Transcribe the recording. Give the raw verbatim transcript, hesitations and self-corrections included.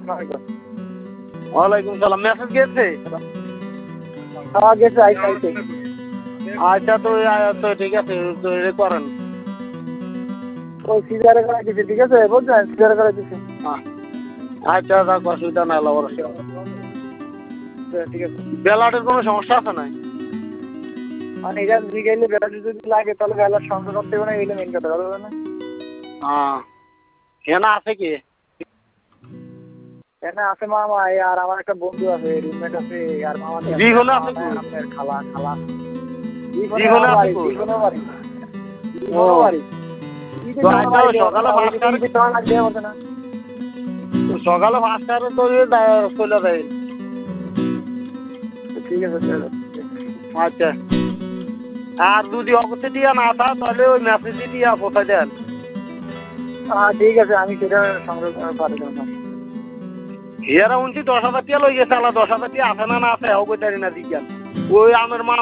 ওয়ালাইকুম সালাম। মেসেজ গেছে? হ্যাঁ গেছে, আইসে আইসে। আচ্ছা তো তো ঠিক আছে, তো এ করেন। ওই সিজারে করা দিছে, ঠিক আছে বুঝছেন, সিজারে করা দিছে। আচ্ছা থাক, অসুবিধা নাই, অবশ্যই। ঠিক আছে। ব্যালটের কোনো সমস্যা আছে না? মানে এটা জিগাইলে ব্যালট যদি লাগে তাহলে ব্যালট সংগ্রহ করতে হবে না, এইটা মেইন কথা, বুঝলেন না? হ্যাঁ, হেনা আছে কি? এখানে আছে মামা, আর আমার একটা বন্ধু আছে, রুমমেট আছে, আর মামা জীবনে আছে কি? আপনার খালা খালা জীবনে আছে কি? জীবনে বাড়ি জীবনে বাড়ি সকালে পাঁচটার না সকালে পাঁচটার তো চলে যায়। ঠিক আছে। আচ্ছা, আর যদি অগতে দিয়া না থা তাহলে ওই মেসেজ দিয়া কোথায় দেন। হ্যাঁ ঠিক আছে, আমি সেটা সংগ্রহ পারি না। হিয়ারা উনছি দশ হাজার টিয়া লই গেছে, আলা দশ হাজার টিয়া আছে না না আছে, হোক না দিকেন ওই আমার মা